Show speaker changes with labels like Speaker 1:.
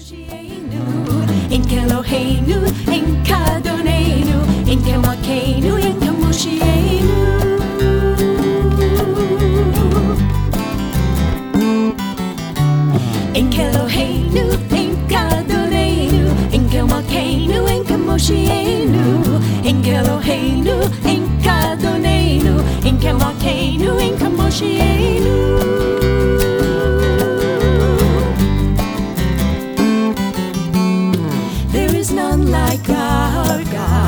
Speaker 1: Moshienu, Inke Eloheinu, Inka Adonenu, Inke Malkeinu, Inka Moshienu. Inke Eloheinu, Inka Adonenu, Inke Malkeinu, Inka Moshienu. Inke Eloheinu, Inka Adonenu, Inke Malkeinu, Inka Moshienu. There is none like our God.